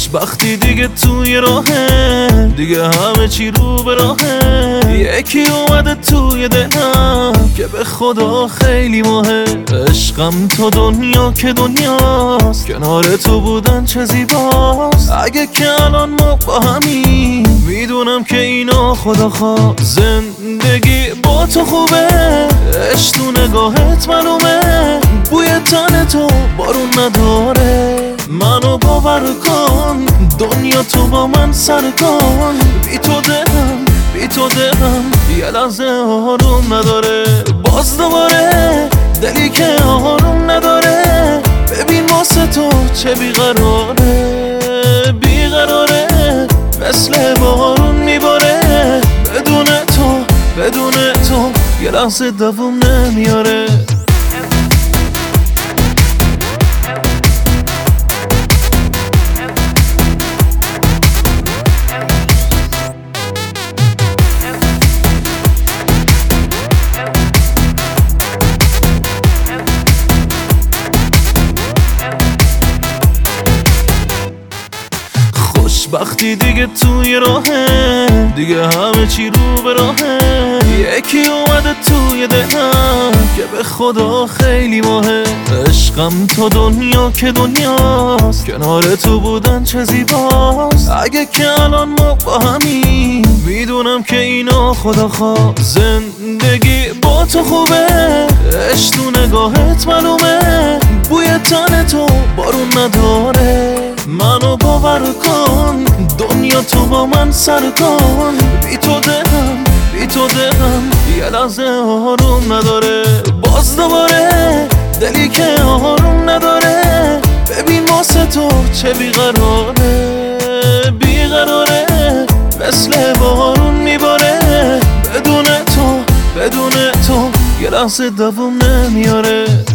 خوشبختی دیگه توی راهه، دیگه همه چی رو به راهه. یکی اومده توی دلم که به خدا خیلی مهم. عشقم تو دنیا که دنیاست، کنار تو بودن چه زیباست. اگه که الان ما با همین، میدونم که اینا خدا خواست. زندگی با تو خوبه، عشق تو نگاهت معلومه. بوی تن تو بارون نداره، منو باور کن. دنیا تو با من سر کن. بی تو دلم یه لحظه آروم نداره. باز دوباره دلی که آروم نداره. ببین واسه تو چه بیقراره، مثل بارون میباره. بدون تو یه لحظه دووم نمیاره. خوشبختی دیگه توی راهه، دیگه همه چی رو به راهه. یکی اومده توی دلم که به خدا خیلی مهم. عشقم تو دنیا که دنیاست، کنار تو بودن چه زیباست. اگه که الان ما با همین، میدونم که اینا خدا خواست. زندگی با تو خوبه، عشق تو نگاهت معلومه. بوی تن تو بارون نداره، منو باور کن. دنیا تو با من سر کن. بی تو دلم یه لحظه آروم نداره. باز دوباره دلی که آروم نداره. ببین واسه تو چه بیقراره، مثل بارون میباره. بدون تو یه لحظه دووم نمیاره.